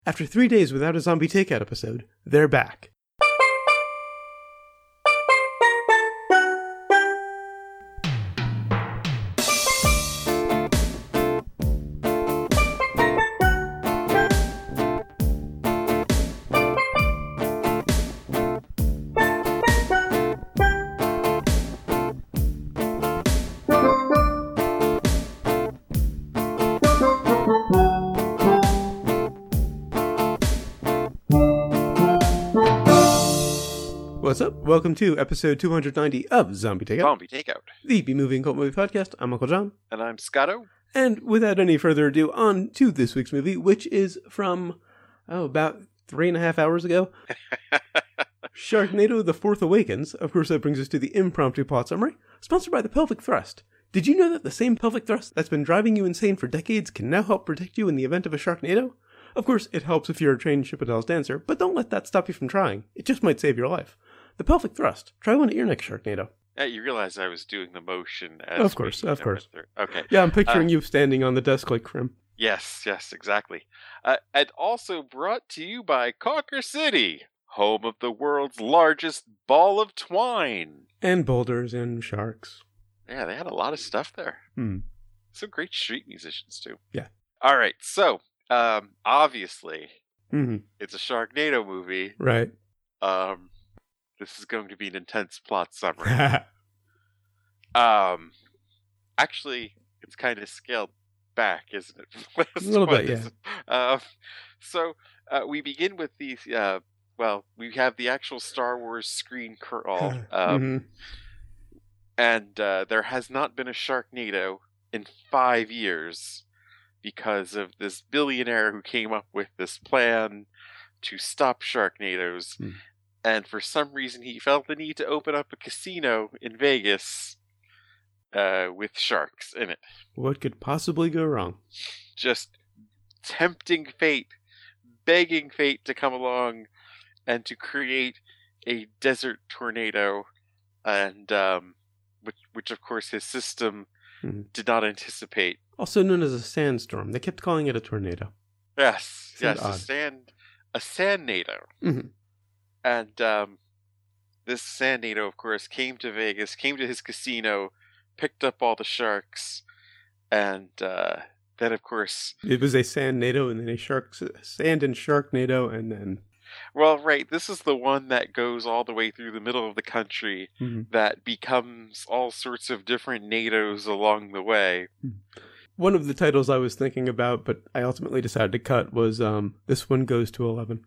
After 3 days without a zombie takeout episode, they're back. What's up? Welcome to episode 290 of Zombie Takeout. Zombie Takeout. The B-Movie and Cult Movie Podcast. I'm Uncle John. And I'm Scotto. And without any further ado, on to this week's movie, which is from, about 3.5 hours ago. Sharknado: The Fourth Awakens. Of course, that brings us to the impromptu plot summary, sponsored by the Pelvic Thrust. Did you know that the same pelvic thrust that's been driving you insane for decades can now help protect you in the event of a Sharknado? Of course, it helps if you're a trained Chippendales dancer, but don't let that stop you from trying. It just might save your life. The Pelvic Thrust. Try one at your next Sharknado. Yeah, you realize I was doing the motion as Of course. Okay. Yeah, I'm picturing you standing on the desk like Krim. Yes, exactly. And also brought to you by Cawker City, home of the world's largest ball of twine. And boulders and sharks. Yeah, they had a lot of stuff there. Hmm. Some great street musicians, too. Yeah. All right, so, obviously, Mm-hmm. it's a Sharknado movie. Right. This is going to be an intense plot summary. Actually, it's kind of scaled back, isn't it? A little bit, yeah. So, we begin with the, we have the actual Star Wars screen crawl. And there has not been a Sharknado in 5 years because of this billionaire who came up with this plan to stop Sharknadoes. Mm. And for some reason, he felt the need to open up a casino in Vegas with sharks in it. What could possibly go wrong? Just tempting fate, begging fate to come along and to create a desert tornado, and which of course his system did not anticipate. Also known as a sandstorm. They kept calling it a tornado. Yes, Seemed yes, odd. a sandnado. Mm-hmm. And this sandnado, of course, came to Vegas, came to his casino, picked up all the sharks, and then, of course... It was a sandnado and then a sand and sharknado, and then... Well, right, this is the one that goes all the way through the middle of the country that becomes all sorts of different nados along the way. One of the titles I was thinking about, but I ultimately decided to cut, was This One Goes to 11.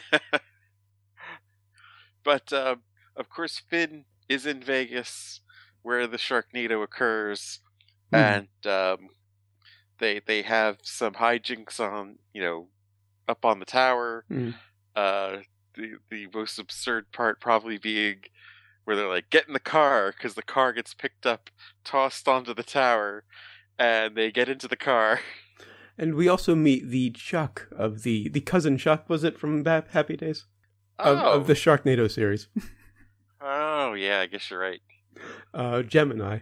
But, of course, Finn is in Vegas, where the Sharknado occurs, and they have some hijinks on, up on the tower. The most absurd part probably being where they're like, get in the car, because the car gets picked up, tossed onto the tower, and they get into the car. And we also meet the Chuck of the cousin Chuck, was it, from Happy Days? Of the Sharknado series. Oh, yeah, I guess you're right. Gemini.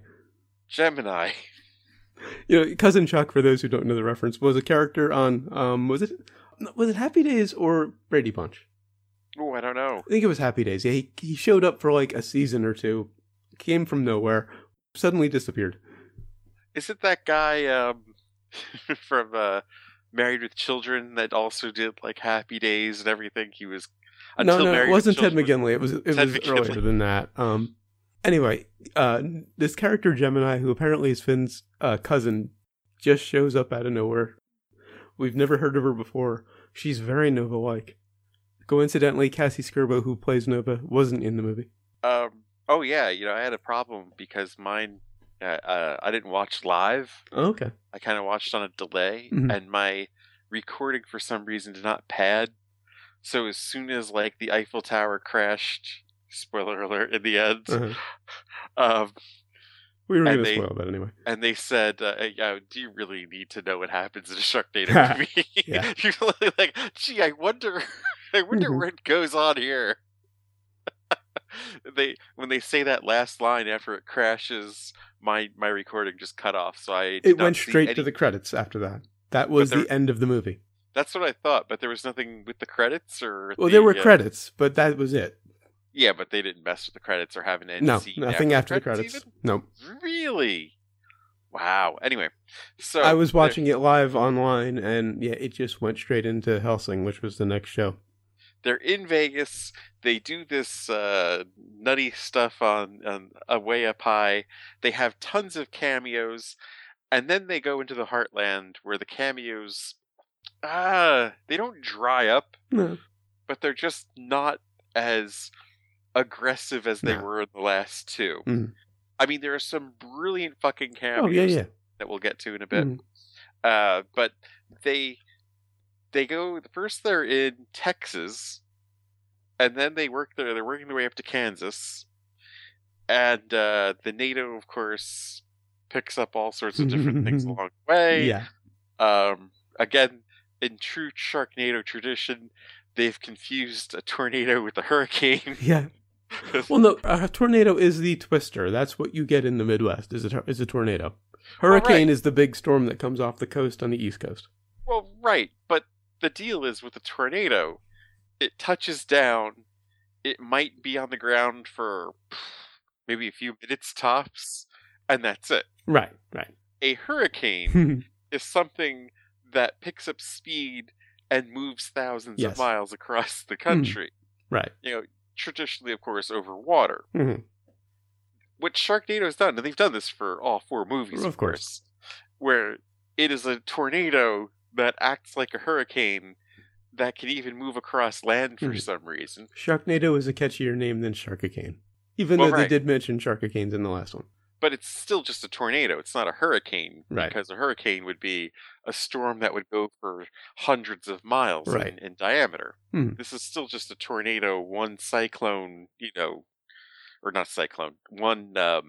Cousin Chuck, for those who don't know the reference, was a character on, was it Happy Days or Brady Bunch? Oh, I don't know. I think it was Happy Days. Yeah, he showed up for like a season or two, came from nowhere, suddenly disappeared. Is it that guy from Married with Children that also did like Happy Days and everything? He was... No, it wasn't Ted McGinley. It was earlier than that. Anyway, this character Gemini, who apparently is Finn's cousin, just shows up out of nowhere. We've never heard of her before. She's very Nova-like. Coincidentally, Cassie Skirbo, who plays Nova, wasn't in the movie. Oh yeah, I had a problem because mine, I didn't watch live. Oh, okay. I kind of watched on a delay, and my recording for some reason did not pad. So as soon as like the Eiffel Tower crashed, spoiler alert in the end, we were going to spoil that anyway. And they said, do you really need to know what happens in a Sharknado movie? You're really like, gee, I wonder what goes on here. When they say that last line after it crashes, my recording just cut off. So it went straight to the credits after that. That was the end of the movie. That's what I thought, but there was nothing with the credits or. Well, there were credits, but that was it. Yeah, but they didn't mess with the credits or have an end No, scene. nothing after the credits. Even? No. Really? Wow. Anyway, so I was watching it live online, and yeah, it just went straight into Hellsing, which was the next show. They're in Vegas. They do this nutty stuff on way up high. They have tons of cameos, and then they go into the Heartland where the cameos, they don't dry up, no. but they're just not as aggressive as they were in the last two. Mm. I mean, there are some brilliant fucking cameos that we'll get to in a bit. But they go, first they're in Texas, and then they're working their way up to Kansas. And the NATO, of course, picks up all sorts of different things along the way. Yeah. Again, in true Sharknado tradition, they've confused a tornado with a hurricane. Yeah. Well, no, a tornado is the twister. That's what you get in the Midwest, is a tornado. Hurricane is the big storm that comes off the coast on the East Coast. Well, right, but the deal is with a tornado, it touches down, it might be on the ground for maybe a few minutes tops, and that's it. Right. A hurricane is something that picks up speed and moves thousands of miles across the country. Right. Traditionally, of course, over water. What Sharknado has done, and they've done this for all 4 movies, of course, where it is a tornado that acts like a hurricane that can even move across land for some reason. Sharknado is a catchier name than Sharkicane, even though they did mention Sharkicanes in the last one. But it's still just a tornado. It's not a hurricane, right? Because a hurricane would be a storm that would go for hundreds of miles in diameter. This is still just a tornado, one cyclone, or not cyclone, one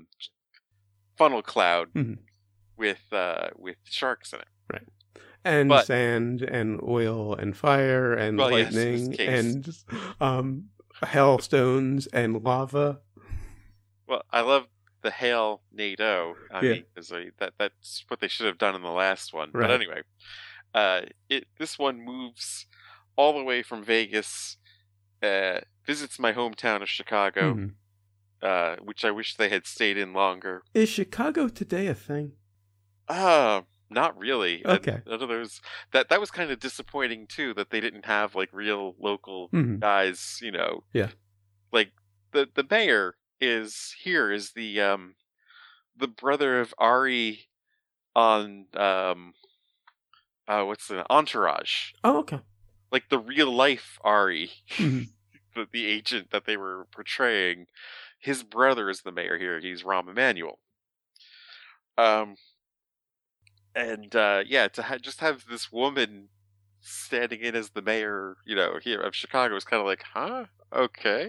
funnel cloud with sharks in it, right? And sand and oil and fire and lightning and hailstones and lava. Well, I love the hail NATO. I mean, that's what they should have done in the last one. Right. But anyway, this one moves all the way from Vegas, visits my hometown of Chicago, which I wish they had stayed in longer. Is Chicago today a thing? Not really. Okay. That was kind of disappointing too, that they didn't have like real local guys, Yeah. Like the mayor is the brother of Ari on what's the Entourage. Oh, okay. Like the real life Ari, the agent that they were portraying. His brother is the mayor here. He's Rahm Emanuel. To just have this woman standing in as the mayor, here of Chicago is kind of like, huh? Okay.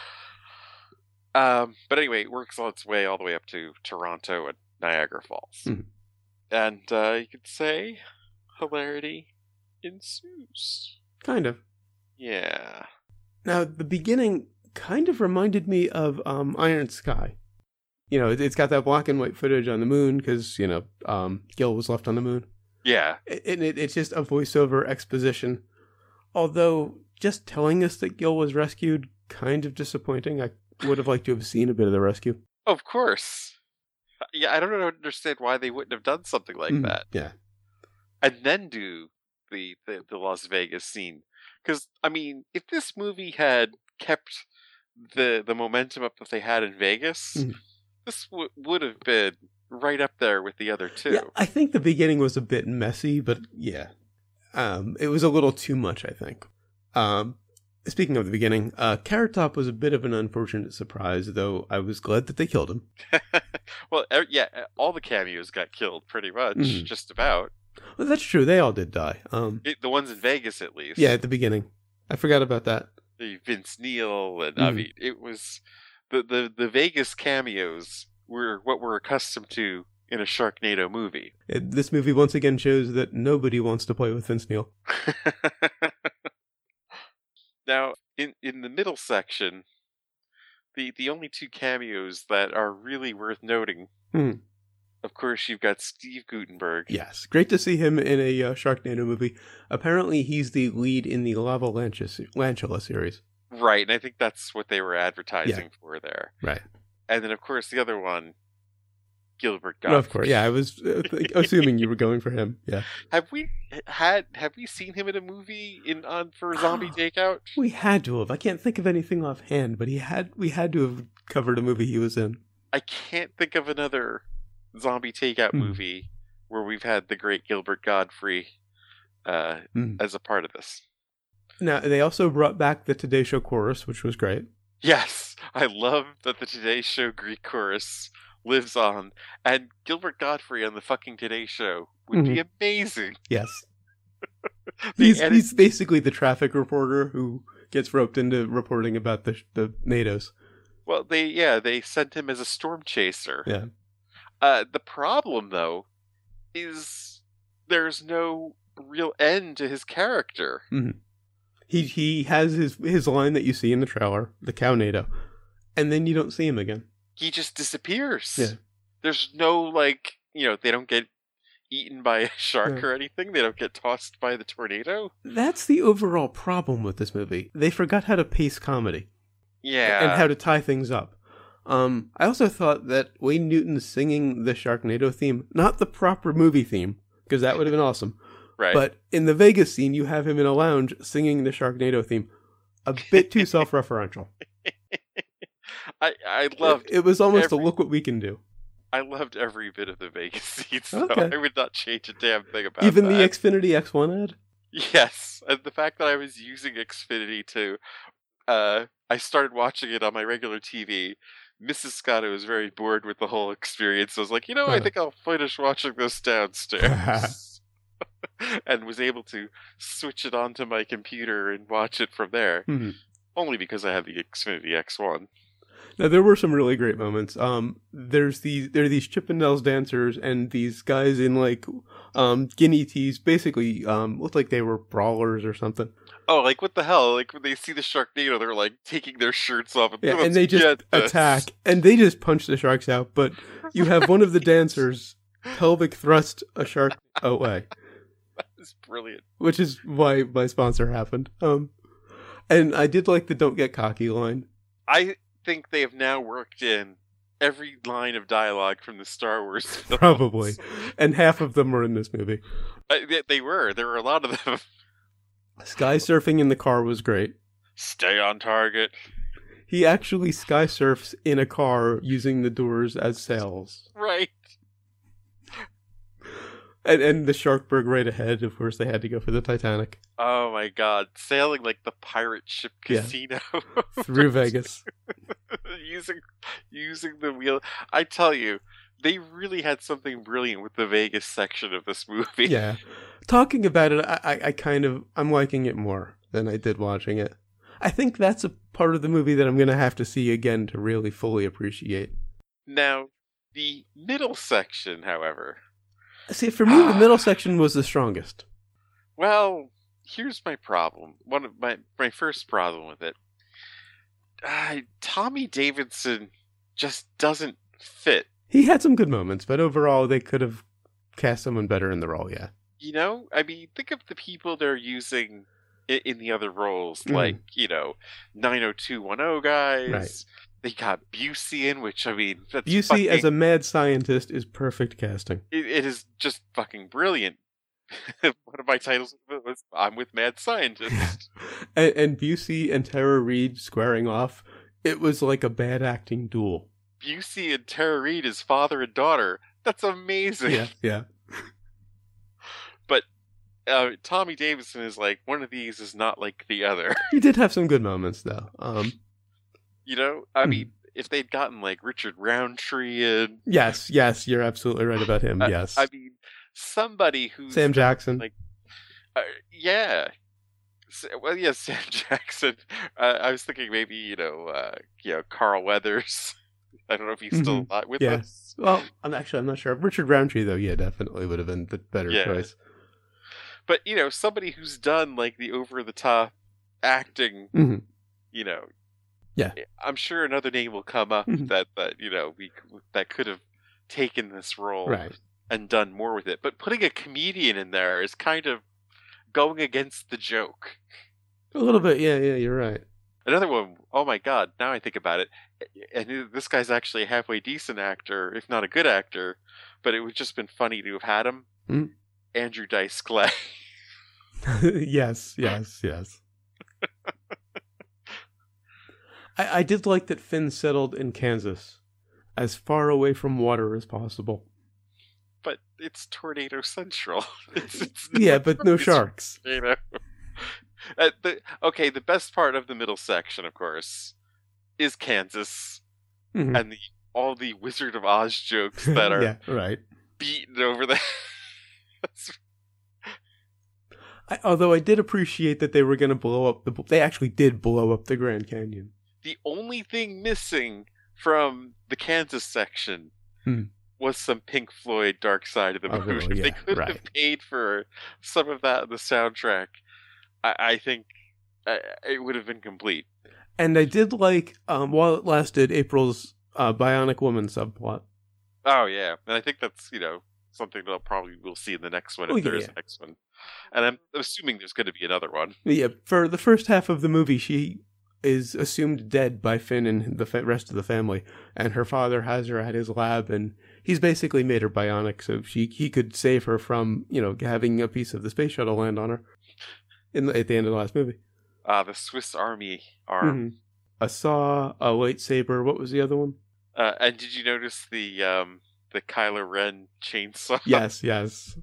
But anyway, it works on its way all the way up to Toronto and Niagara Falls. And you could say hilarity ensues. Kind of. Yeah. Now, the beginning kind of reminded me of Iron Sky. It's got that black and white footage on the moon because, Gil was left on the moon. Yeah. And it's just a voiceover exposition. Although, just telling us that Gil was rescued, kind of disappointing. I would have liked to have seen a bit of the rescue. Of course. Yeah, I don't understand why they wouldn't have done something like that. Yeah. And then do the Las Vegas scene. Because, I mean, if this movie had kept the momentum up that they had in Vegas, this would have been right up there with the other two. Yeah, I think the beginning was a bit messy, but yeah. It was a little too much, I think. Speaking of the beginning, Carrot Top was a bit of an unfortunate surprise, though I was glad that they killed him. Well, yeah, all the cameos got killed, pretty much, just about. Well, that's true. They all did die. The ones in Vegas, at least. Yeah, at the beginning. I forgot about that. Vince Neil, and I mean, it was the Vegas cameos were what we're accustomed to in a Sharknado movie. This movie once again shows that nobody wants to play with Vince Neil. Now, in the middle section, the only 2 cameos that are really worth noting of course, you've got Steve Guttenberg. Yes, great to see him in a Sharknado movie. Apparently, he's the lead in the Lava Lantula series. Right, and I think that's what they were advertising for there. Right. And then, of course, the other one, Gilbert Gottfried. Of course, yeah. I was assuming you were going for him. Yeah. Have we seen him in a movie for Zombie Takeout? We had to have. I can't think of anything offhand, but we had to have covered a movie he was in. I can't think of another Zombie Takeout movie where we've had the great Gilbert Gottfried as a part of this. Now, they also brought back the Today Show chorus, which was great. Yes, I love that the Today Show Greek chorus lives on, and Gilbert Gottfried on the fucking Today Show would be amazing. Yes. He's basically the traffic reporter who gets roped into reporting about the NATOs. Well, they sent him as a storm chaser. Yeah. The problem, though, is there's no real end to his character. Mm-hmm. He has his line that you see in the trailer, the cow NATO, and then you don't see him again. He just disappears. Yeah. There's no, they don't get eaten by a shark or anything. They don't get tossed by the tornado. That's the overall problem with this movie. They forgot how to pace comedy. Yeah. And how to tie things up. I also thought that Wayne Newton singing the Sharknado theme, not the proper movie theme, because that would have been awesome. Right. But in the Vegas scene, you have him in a lounge singing the Sharknado theme. A bit too self-referential. I loved it. Was almost a look what we can do. I loved every bit of the Vegas scene, so okay. I would not change a damn thing about Even that. the Xfinity X1 ad? Yes. And the fact that I was using Xfinity to... I started watching it on my regular TV. Mrs. Scotto was very bored with the whole experience. I was like, I think I'll finish watching this downstairs. And was able to switch it onto my computer and watch it from there. Mm-hmm. Only because I have the Xfinity X1. Now, there were some really great moments. There are these Chippendales dancers and these guys in guinea tees, basically looked like they were brawlers or something. Oh, what the hell? When they see the Sharknado, they're taking their shirts off. And they just attack, and they just punch the sharks out. But you have one of the dancers pelvic thrust a shark away. That is brilliant. Which is why my sponsor happened. And I did like the "Don't get cocky" line. I think they have now worked in every line of dialogue from the Star Wars films. Probably. And half of them were in this movie. They were. There were a lot of them. Sky surfing in the car was great. Stay on target. He actually sky surfs in a car using the doors as sails. Right. And the Sharkberg right ahead. Of course, they had to go for the Titanic. Oh my god. Sailing like the pirate ship casino. Through Vegas. using the wheel. I tell you, they really had something brilliant with the Vegas section of this movie. Yeah. Talking about it, I'm liking it more than I did watching it. I think that's a part of the movie that I'm going to have to see again to really fully appreciate. Now, the middle section, however... See, for me, the middle section was the strongest. Well, here's my problem. One of my first problem with it. Tommy Davidson just doesn't fit. He had some good moments, but overall, they could have cast someone better in the role, yeah. Think of the people they're using in the other roles, 90210 guys. Right. They got Busey in, which, that's Busey as a mad scientist is perfect casting. It is just fucking brilliant. One of my titles was I'm with Mad Scientist. and Busey and Tara Reid squaring off, it was like a bad acting duel. Busey and Tara Reid as father and daughter. That's amazing. Yeah. But Tommy Davidson is one of these is not like the other. He did have some good moments, though. If they'd gotten Richard Roundtree in... Yes, you're absolutely right about him, yes. Somebody who's... Sam Jackson. Yeah. Well, yeah, Sam Jackson. I was thinking maybe, Carl Weathers. I don't know if he's still with us. Well, I'm not sure. Richard Roundtree, though, definitely would have been the better choice. But, somebody who's done, the over-the-top acting, Yeah. I'm sure another name will come up that that could have taken this role Right. and done more with it. But putting a comedian in there is kind of going against the joke. A little bit, yeah, you're right. Another one, oh my god, now I think about it, and this guy's actually a halfway decent actor, if not a good actor, but it would just been funny to have had him. Mm. Andrew Dice Clay. yes. I did like that Finn settled in Kansas, as far away from water as possible. But it's Tornado Central. It's yeah, but no sharks. You know. The best part of the middle section, of course, is Kansas, mm-hmm. and all the Wizard of Oz jokes that are beaten over the. Although I did appreciate that they were going to blow up they actually did blow up the Grand Canyon. The only thing missing from the Kansas section was some Pink Floyd Dark Side of the Moon. If they could have paid for some of that in the soundtrack, I think it would have been complete. And I did like, while it lasted, April's Bionic Woman subplot. Oh, yeah. And I think that's, something that we'll see in the next one, if there is a next one. And I'm assuming there's going to be another one. Yeah, for the first half of the movie, she is assumed dead by Finn and the rest of the family. And her father has her at his lab, and he's basically made her bionic, so he could save her from, having a piece of the space shuttle land on her. At the end of the last movie. The Swiss Army arm. Mm-hmm. A saw, a lightsaber. What was the other one? And did you notice the Kylo Ren chainsaw? Yes.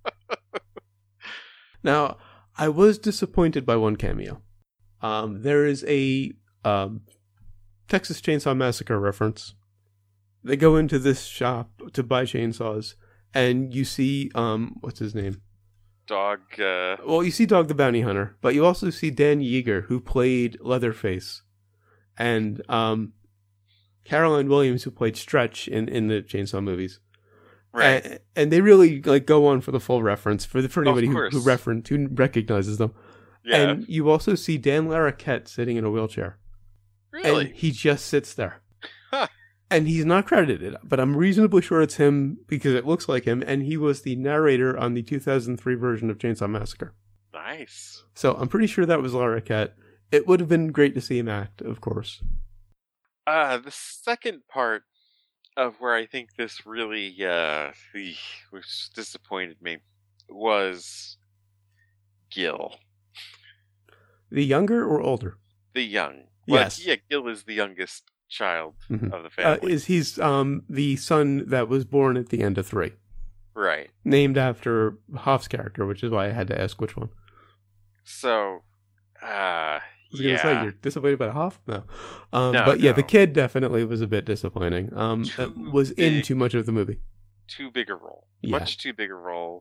Now, I was disappointed by one cameo. There is a Texas Chainsaw Massacre reference. They go into this shop to buy chainsaws, and you see, what's his name? Dog. Well, you see Dog the Bounty Hunter, but you also see Dan Yeager, who played Leatherface, and Caroline Williams, who played Stretch in the Chainsaw movies. Right. And they really go on for the full reference for anybody who recognizes them. Yeah. And you also see Dan Larroquette sitting in a wheelchair. Really? And he just sits there. Huh. And he's not credited, but I'm reasonably sure it's him because it looks like him, and he was the narrator on the 2003 version of Chainsaw Massacre. Nice. So I'm pretty sure that was Larroquette. It would have been great to see him act, of course. The second part of where I think this really which disappointed me was Gil. The younger or older? The young. Yes. Yeah, Gil is the youngest child of the family. He's the son that was born at the end of 3. Right. Named after Hoff's character, which is why I had to ask which one. So, I was going to say, you're disappointed by Hoff? No. But the kid definitely was a bit disappointing. Was in too much of the movie. Too big a role. Yeah. Much too big a role.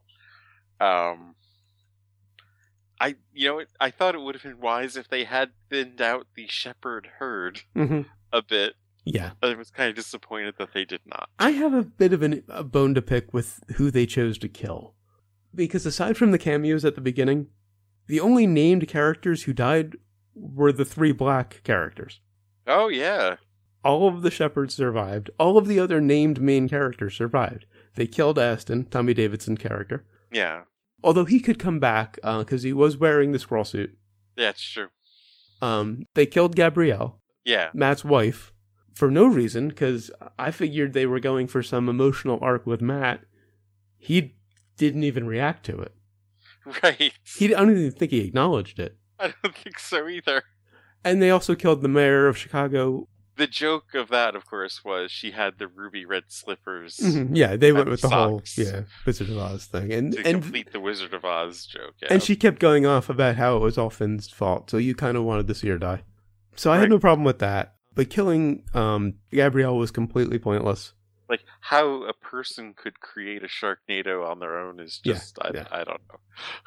I thought it would have been wise if they had thinned out the shepherd herd a bit. Yeah. I was kind of disappointed that they did not. I have a bit of a bone to pick with who they chose to kill. Because aside from the cameos at the beginning, the only named characters who died were the 3 black characters. Oh, yeah. All of the shepherds survived. All of the other named main characters survived. They killed Aston, Tommy Davidson's character. Yeah. Although he could come back because he was wearing the scroll suit. Yeah, it's true. They killed Gabrielle. Yeah. Matt's wife. For no reason, because I figured they were going for some emotional arc with Matt. He didn't even react to it. Right. I don't even think he acknowledged it. I don't think so either. And they also killed the mayor of Chicago. The joke of that, of course, was she had the ruby red slippers. Mm-hmm. Yeah, they went with the whole whole Wizard of Oz thing. And complete the Wizard of Oz joke. Yeah. And she kept going off about how it was all Finn's fault, so you kind of wanted to see her die. So I had no problem with that. But killing Gabrielle was completely pointless. Like, how a person could create a Sharknado on their own is just, I don't know.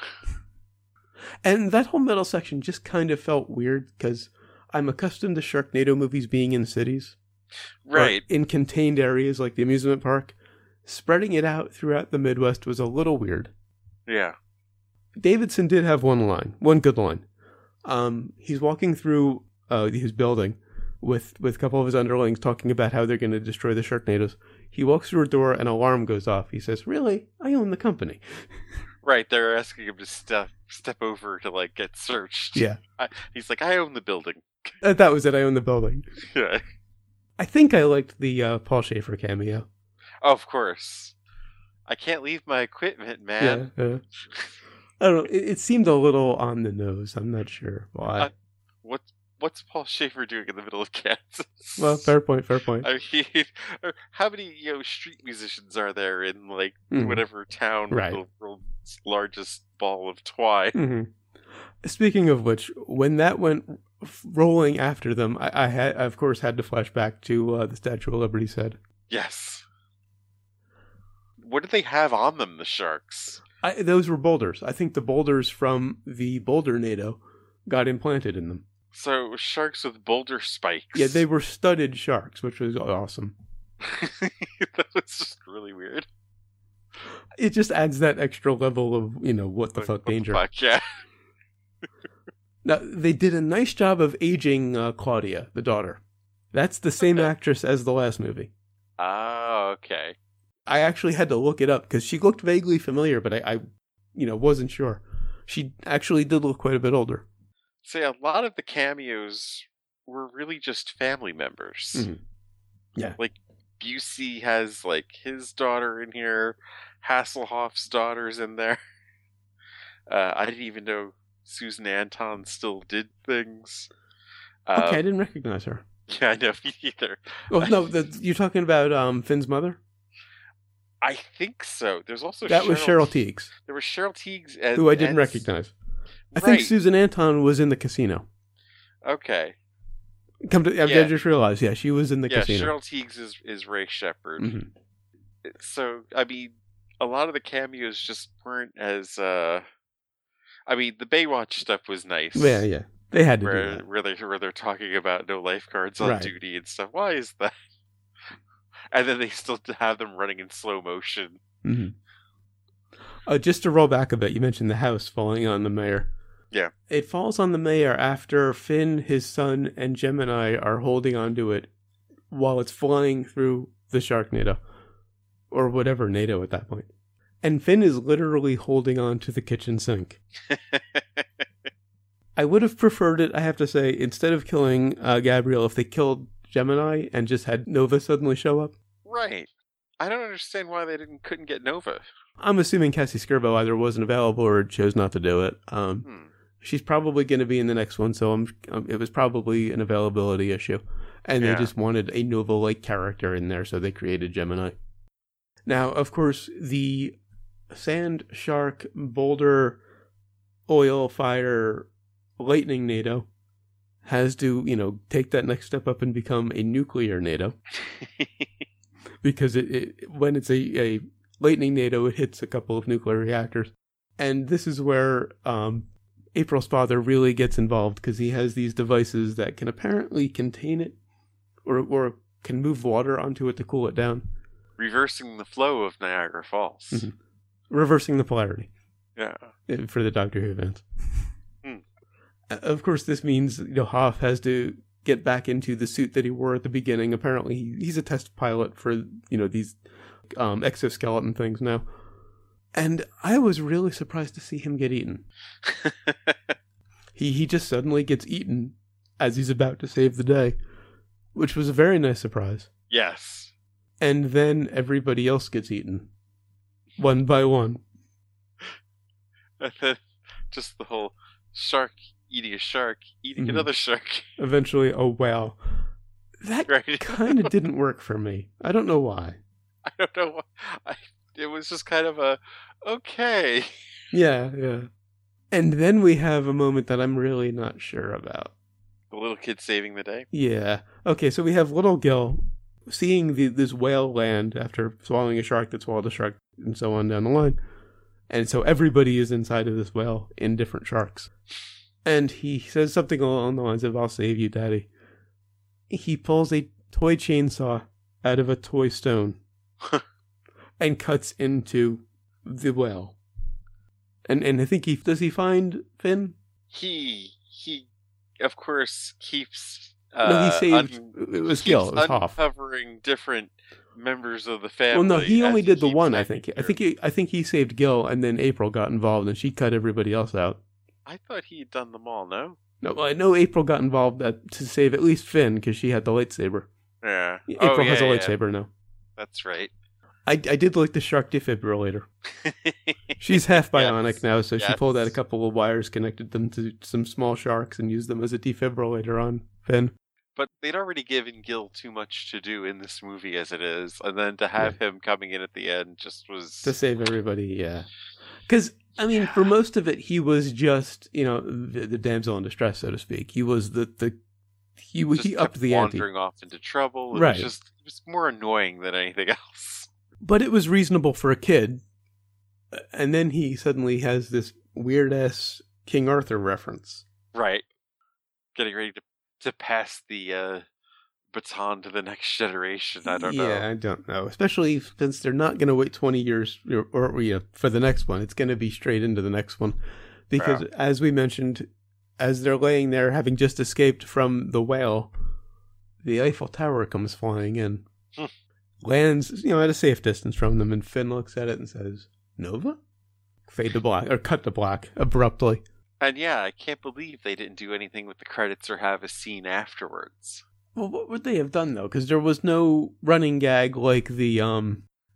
And that whole middle section just kind of felt weird, because I'm accustomed to Sharknado movies being in cities. Right. In contained areas like the amusement park. Spreading it out throughout the Midwest was a little weird. Yeah. Davidson did have one good line. He's walking through his building with a couple of his underlings talking about how they're going to destroy the Sharknadoes. He walks through a door, an alarm goes off. He says, "Really? I own the company." Right, they're asking him to step over to, like, get searched. Yeah. He's like, "I own the building." That was it. I own the building. Yeah. I think I liked the Paul Schaefer cameo. Oh, of course. I can't leave my equipment, man. Yeah. I don't know. It seemed a little on the nose. I'm not sure why. What's Paul Schaefer doing in the middle of Kansas? Well, fair point. I mean, how many street musicians are there in, like, whatever town with the world's largest ball of twine? Mm-hmm. Speaking of which, when that went rolling after them, I of course had to flash back to the Statue of Liberty's head. Yes. What did they have on them, the sharks? Those were boulders. I think the boulders from the Boulder NATO got implanted in them. So it was sharks with boulder spikes. Yeah, they were studded sharks, which was awesome. That was just really weird. It just adds that extra level of, what the fuck danger. Yeah. Now, they did a nice job of aging Claudia, the daughter. That's the same actress as the last movie. Oh, okay. I actually had to look it up because she looked vaguely familiar, but I wasn't sure. She actually did look quite a bit older. See, a lot of the cameos were really just family members. Mm-hmm. Yeah. Like, Busey has, like, his daughter in here. Hasselhoff's daughter's in there. I didn't even know Susan Anton still did things. Okay, I didn't recognize her. Yeah, I know, me either. Oh, no, you're talking about Finn's mother? I think so. There's also that was Cheryl Tiegs. There was Cheryl Tiegs, who I didn't recognize. I think Susan Anton was in the casino. Okay. I just realized, she was in the casino. Yeah, Cheryl Tiegs is Ray Shepard. Mm-hmm. So, I mean, a lot of the cameos just weren't as. I mean, the Baywatch stuff was nice. Yeah. They had to do that. Where they're talking about no lifeguards on duty and stuff. Why is that? And then they still have them running in slow motion. Mm-hmm. Just to roll back a bit, you mentioned the house falling on the mayor. Yeah. It falls on the mayor after Finn, his son, and Gemini are holding onto it while it's flying through the Sharknado. Or whatever NATO at that point. And Finn is literally holding on to the kitchen sink. I would have preferred it, I have to say, instead of killing Gabriel, if they killed Gemini and just had Nova suddenly show up. Right. I don't understand why they couldn't get Nova. I'm assuming Cassie Skirbo either wasn't available or chose not to do it. She's probably going to be in the next one, so it was probably an availability issue. And they just wanted a Nova-like character in there, so they created Gemini. Now, of course, the Sand, Shark, Boulder, Oil, Fire, Lightning NATO has to, take that next step up and become a nuclear NATO. Because when it's a Lightning NATO, it hits a couple of nuclear reactors. And this is where April's father really gets involved, because he has these devices that can apparently contain it or can move water onto it to cool it down. Reversing the flow of Niagara Falls. Mm-hmm. Reversing the polarity. Yeah. For the Doctor Who fans. Of course, this means Hoff has to get back into the suit that he wore at the beginning. Apparently, he's a test pilot for these exoskeleton things now. And I was really surprised to see him get eaten. He just suddenly gets eaten as he's about to save the day, which was a very nice surprise. Yes. And then everybody else gets eaten, one by one. And then just the whole shark eating a shark, eating another shark. Eventually, a whale. That kind of didn't work for me. I don't know why. I don't know why. It was just kind of a, okay. Yeah. And then we have a moment that I'm really not sure about. The little kid saving the day? Yeah. Okay, so we have little Gil seeing this whale land after swallowing a shark that swallowed a shark and so on down the line. And so everybody is inside of this whale in different sharks. And he says something along the lines of, "I'll save you, Daddy." He pulls a toy chainsaw out of a toy stone and cuts into the whale. And I think does he find Finn? He of course keeps no, he saved it was Gil, it was Hoff. Uncovering different members of the family. Well, no, he only did the one. I think. I think he saved Gil, and then April got involved, and she cut everybody else out. I thought he had done them all. No. No, I know April got involved to save at least Finn because she had the lightsaber. Yeah. April has a lightsaber now. That's right. I did like the shark defibrillator. She's half bionic now, so she pulled out a couple of wires, connected them to some small sharks, and used them as a defibrillator on Finn. But they'd already given Gil too much to do in this movie as it is, and then to have him coming in at the end just was... To save everybody, yeah. Because, I mean, for most of it, he was just, the damsel in distress, so to speak. He was he upped the ante. Wandering off into trouble. Right. It was more annoying than anything else. But it was reasonable for a kid. And then he suddenly has this weird-ass King Arthur reference. Right. Getting ready to pass the baton to the next generation. I don't know. Yeah, I don't know. Especially since they're not going to wait 20 years or for the next one. It's going to be straight into the next one. Because, as we mentioned, as they're laying there, having just escaped from the whale, the Eiffel Tower comes flying in. Lands, at a safe distance from them, and Finn looks at it and says, Nova? Fade to black, or cut to black, abruptly. And yeah, I can't believe they didn't do anything with the credits or have a scene afterwards. Well, what would they have done, though? Because there was no running gag like the I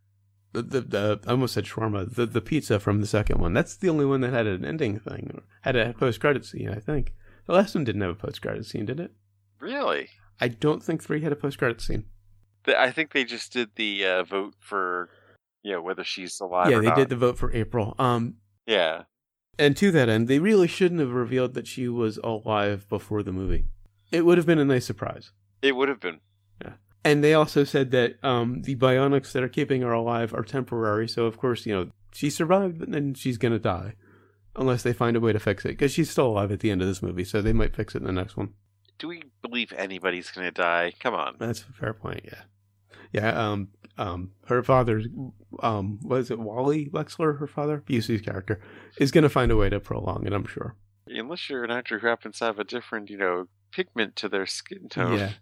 almost said shawarma, the pizza from the second one. That's the only one that had an ending thing, or had a post-credit scene, I think. The last one didn't have a post-credit scene, did it? Really? I don't think 3 had a post-credit scene. I think they just did the vote for, whether she's alive or not. Yeah, they did the vote for April. Yeah. And to that end, they really shouldn't have revealed that she was alive before the movie. It would have been a nice surprise. It would have been. Yeah. And they also said that the bionics that are keeping her alive are temporary. So, of course, she survived, but then she's going to die. Unless they find a way to fix it. Because she's still alive at the end of this movie, so they might fix it in the next one. Do we believe anybody's going to die? Come on. That's a fair point, yeah. Yeah, her father, was it Wally Wexler, her father? Busey's character, is going to find a way to prolong it, I'm sure. Unless you're an actor who happens to have a different, pigment to their skin tone. Yeah.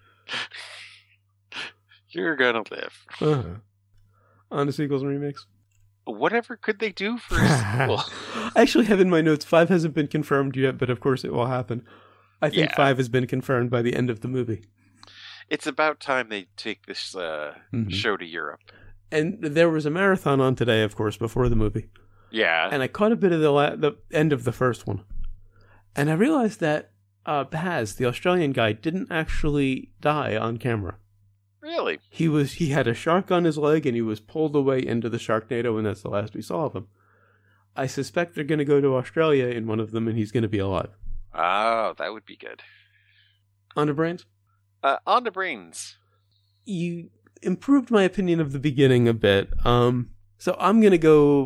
You're going to live. On the sequels and remakes? Whatever could they do for a sequel? I actually have in my notes, 5 hasn't been confirmed yet, but of course it will happen. I think 5 has been confirmed by the end of the movie. It's about time they take this show to Europe. And there was a marathon on today, of course, before the movie. Yeah. And I caught a bit of the end of the first one. And I realized that Baz, the Australian guy, didn't actually die on camera. Really? He had a shark on his leg, and he was pulled away into the Sharknado, and that's the last we saw of him. I suspect they're going to go to Australia in one of them, and he's going to be alive. Oh, that would be good. On to brains? On to brains. You improved my opinion of the beginning a bit. So I'm going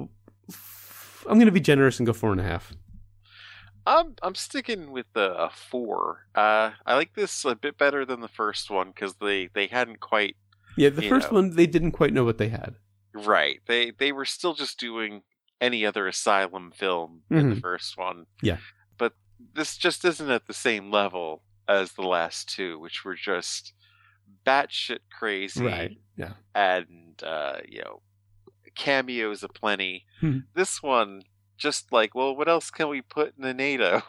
to be generous and go 4.5. I'm sticking with a 4. I like this a bit better than the first one because they hadn't quite. Yeah, the first one they didn't quite know what they had. Right. They were still just doing any other Asylum film in the first one. Yeah. But this just isn't at the same level as the last 2, which were just batshit crazy. Right. Yeah. And cameos aplenty. This one. Just like, well, what else can we put in the NATO?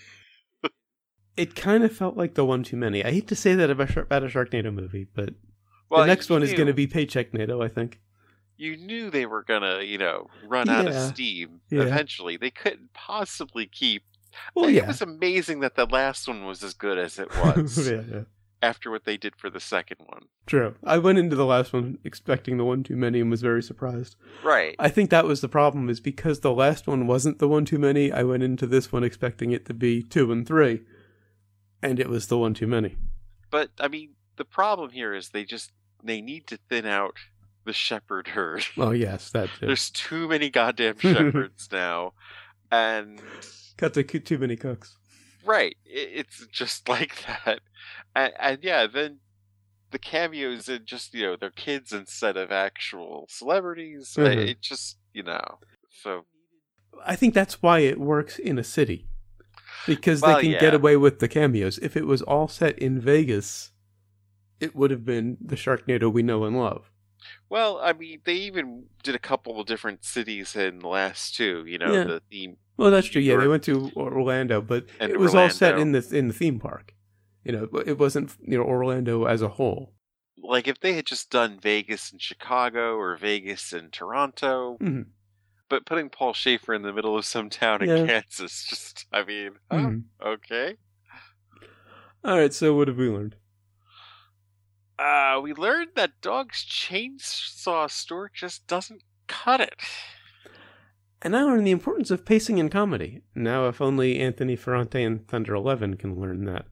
It kind of felt like the one too many. I hate to say that about a Sharknado movie, but the next one is going to be Paycheck NATO, I think. You knew they were going to, run out of steam eventually. They couldn't possibly keep... Well, It was amazing that the last one was as good as it was. After what they did for the second one. True. I went into the last one expecting the one too many and was very surprised. Right. I think that was the problem, is because the last one wasn't the one too many, I went into this one expecting it to be 2 and 3. And it was the one too many. But, I mean, the problem here is they need to thin out the shepherd herd. Oh, yes, that too. There's too many goddamn shepherds now. And... Cut to too many cooks. Right. It's just like that. And yeah, then the cameos and just, they're kids instead of actual celebrities. It just, so. I think that's why it works in a city. Because they can get away with the cameos. If it was all set in Vegas, it would have been the Sharknado we know and love. Well, I mean, they even did a couple of different cities in the last two. You know, Yeah. the theme. Well, that's true. Yeah, they went to Orlando, but it was all set in the theme park. You know, it wasn't Orlando as a whole. Like if they had just done Vegas and Chicago or Vegas and Toronto, but putting Paul Schaefer in the middle of some town in Kansas, just I mean, okay. All right, so what have we learned? We learned that Dog's Chainsaw Store just doesn't cut it. And I learned the importance of pacing in comedy. Now, if only Anthony Ferrante and Thunder 11 can learn that.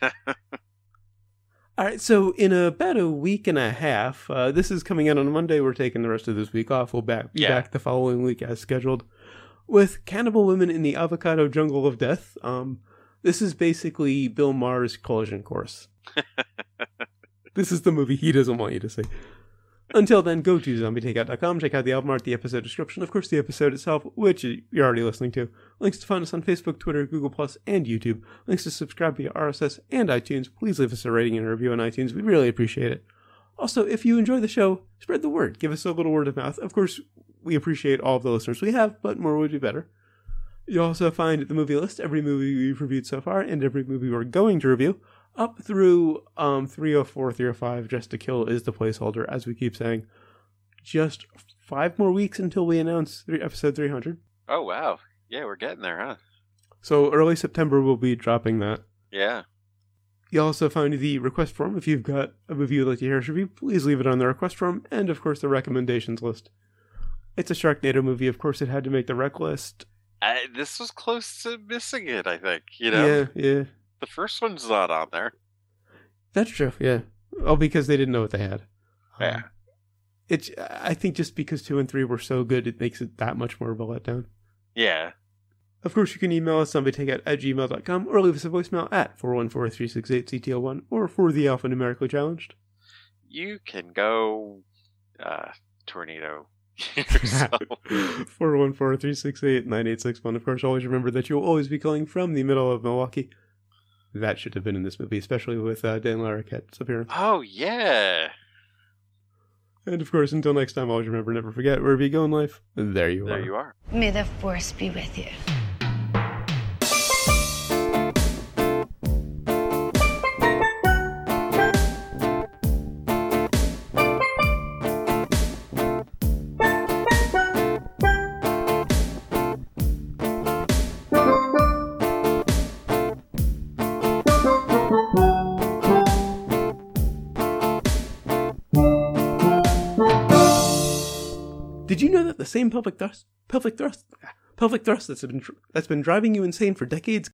All right, so in about a week and a half, this is coming out on Monday. We're taking the rest of this week off. We'll be back the following week as scheduled with Cannibal Women in the Avocado Jungle of Death. This is basically Bill Maher's Collision Course. This is the movie he doesn't want you to see. Until then, go to zombietakeout.com, check out the album art, the episode description, of course the episode itself, which you're already listening to. Links to find us on Facebook, Twitter, Google+, and YouTube. Links to subscribe via RSS and iTunes. Please leave us a rating and a review on iTunes. We'd really appreciate it. Also, if you enjoy the show, spread the word. Give us a little word of mouth. Of course, we appreciate all of the listeners we have, but more would be better. You'll also find the movie list, every movie we've reviewed so far, and every movie we're going to review. Up through 304, 305, Just to Kill is the placeholder, as we keep saying. Just 5 more weeks until we announce episode 300. Oh, wow. Yeah, we're getting there, huh? So early September we'll be dropping that. Yeah. You'll also find the request form. If you've got a movie you'd like to hear us review, please leave it on the request form. And, of course, the recommendations list. It's a Sharknado movie. Of course, it had to make the rec list. This was close to missing it, I think. You know? Yeah. The first one's not on there. That's true, yeah. Oh, because they didn't know what they had. Yeah. I think just because 2 and 3 were so good, it makes it that much more of a letdown. Yeah. Of course, you can email us zombietakeout@gmail.com or leave us a voicemail at 414-368-CTL1 or for the alphanumerically challenged. You can go tornado yourself. 414-368-9861. Of course, always remember that you'll always be calling from the middle of Milwaukee. That should have been in this movie, especially with Dan Larroquette's appearance. Oh, yeah. And of course, until next time, always remember, never forget, wherever you go in life, there you are. There you are. May the force be with you. Did you know that the same pelvic thrust that's been driving you insane for decades